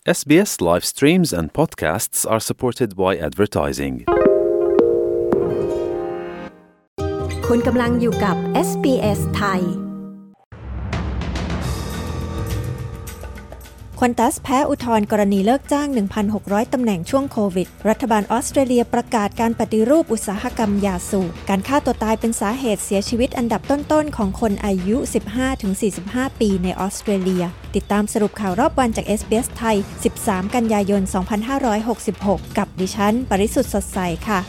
SBS live streams and podcasts are supported by advertising. คุณกำลังอยู่กับ SBS ไทยควอนตัสแพ้อุทธรณ์กรณีเลิกจ้าง 1,600 ตำแหน่งช่วงโควิดรัฐบาลออสเตรเลียประกาศการปฏิรูปอุตสาหกรรมยาสูบการฆ่าตัวตายเป็นสาเหตุเสียชีวิตอันดับต้นๆของคนอายุ 15-45 ปีในออสเตรเลียติดตามสรุปข่าวรอบวันจาก SBS ไทย 13 กันยายน 2566 กับดิฉันปริสุทธิ์สดใสค่ะ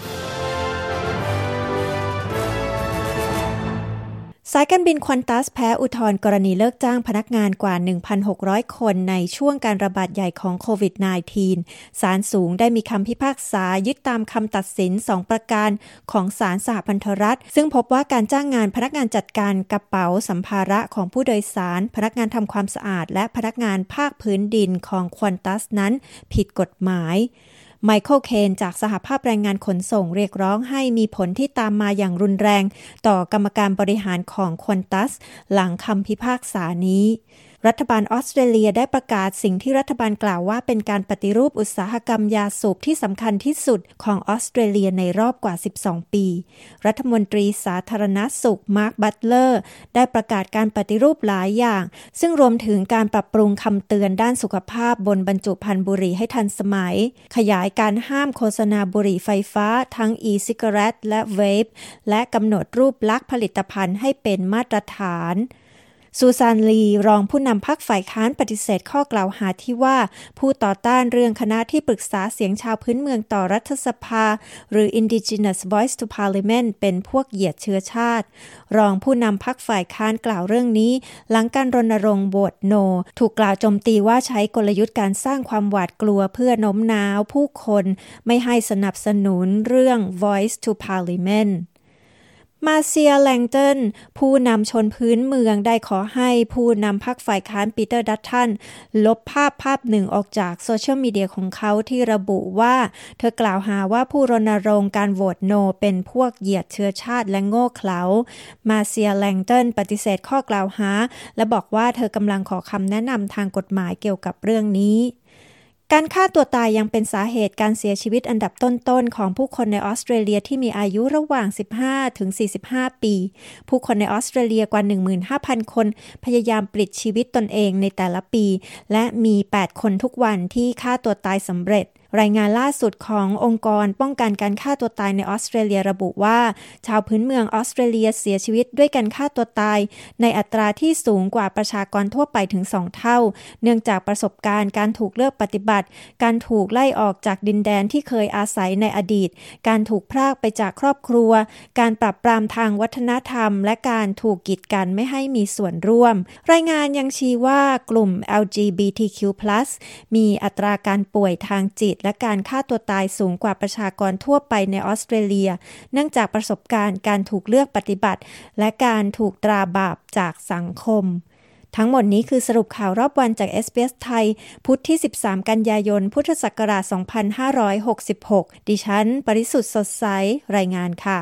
สายการบินควอนตัสแพ้อุทธรณ์กรณีเลิกจ้างพนักงานกว่า 1,600 คนในช่วงการระบาดใหญ่ของโควิด -19 ศาลสูงได้มีคำพิพากษายึดตามคำตัดสิน2ประการของศาลสหพันธรัฐซึ่งพบว่าการจ้างงานพนักงานจัดการกระเป๋าสัมภาระของผู้โดยสารพนักงานทำความสะอาดและพนักงานภาคพื้นดินของควอนตัสนั้นผิดกฎหมายไมเคิลเคนจากสหภาพแรงงานขนส่งเรียกร้องให้มีผลที่ตามมาอย่างรุนแรงต่อกรรมการบริหารของควอนตัสหลังคำพิพากษานี้รัฐบาลออสเตรเลียได้ประกาศสิ่งที่รัฐบาลกล่าวว่าเป็นการปฏิรูปอุตสาหกรรมยาสูบที่สำคัญที่สุดของออสเตรเลียในรอบกว่า 12 ปีรัฐมนตรีสาธารณสุขมาร์คบัตเลอร์ได้ประกาศการปฏิรูปหลายอย่างซึ่งรวมถึงการปรับปรุงคำเตือนด้านสุขภาพบนบรรจุภัณฑ์บุหรี่ให้ทันสมัยขยายการห้ามโฆษณาบุหรี่ไฟฟ้าทั้ง e-cigarette และ vape และกำหนดรูปลักษณ์ผลิตภัณฑ์ให้เป็นมาตรฐานซูซานลีรองผู้นำพรรคฝ่ายค้านปฏิเสธข้อกล่าวหาที่ว่าผู้ต่อต้านเรื่องคณะที่ปรึกษาเสียงชาวพื้นเมืองต่อรัฐสภาหรือ Indigenous Voice to Parliament เป็นพวกเหยียดเชื้อชาติรองผู้นำพรรคฝ่ายค้านกล่าวเรื่องนี้หลังการรณรงค์โหวตโนถูกกล่าวโจมตีว่าใช้กลยุทธ์การสร้างความหวาดกลัวเพื่อโน้มน้าวผู้คนไม่ให้สนับสนุนเรื่อง Voice to Parliamentมาเซียแลงตันผู้นำชนพื้นเมืองได้ขอให้ผู้นำพรรคฝ่ายค้านปีเตอร์ดัตตันลบภาพหนึ่งออกจากโซเชียลมีเดียของเขาที่ระบุว่าเธอกล่าวหาว่าผู้รณรงค์การโหวตโนเป็นพวกเหยียดเชื้อชาติและโง่เขลามาเซียแลงตันปฏิเสธข้อกล่าวหาและบอกว่าเธอกำลังขอคำแนะนำทางกฎหมายเกี่ยวกับเรื่องนี้การฆ่าตัวตายยังเป็นสาเหตุการเสียชีวิตอันดับต้นๆของผู้คนในออสเตรเลียที่มีอายุระหว่าง 15-45 ปี ผู้คนในออสเตรเลียกว่า 15,000 คนพยายามปลิดชีวิตตนเองในแต่ละปีและมี 8 คนทุกวันที่ฆ่าตัวตายสำเร็จรายงานล่าสุดขององค์กรป้องกันการฆ่าตัวตายในออสเตรเลียระบุว่าชาวพื้นเมืองออสเตรเลียเสียชีวิตด้วยการฆ่าตัวตายในอัตราที่สูงกว่าประชากรทั่วไปถึง2เท่าเนื่องจากประสบการณ์การถูกเลือกปฏิบัติการถูกไล่ออกจากดินแดนที่เคยอาศัยในอดีตการถูกพรากไปจากครอบครัวการปรับปรามทางวัฒนธรรมและการถูกกีดกันไม่ให้มีส่วนร่วมรายงานยังชี้ว่ากลุ่ม LGBTQ+ มีอัตราการป่วยทางจิตและการฆ่าตัวตายสูงกว่าประชากรทั่วไปในออสเตรเลียเนื่องจากประสบการณ์การถูกเลือกปฏิบัติและการถูกตราบาปจากสังคมทั้งหมดนี้คือสรุปข่าวรอบวันจาก SBS ไทยพุธที่ 13 กันยายน พุทธศักราช 2566 ดิฉันปริสุทธิ์สดใสรายงานค่ะ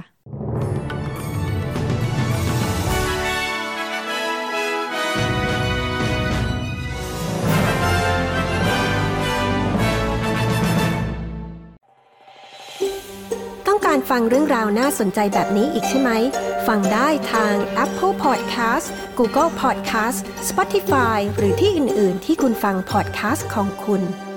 ต้องการฟังเรื่องราวน่าสนใจแบบนี้อีกใช่ไหมฟังได้ทาง Apple Podcast Google Podcast Spotify หรือที่อื่นๆที่คุณฟัง podcast ของคุณ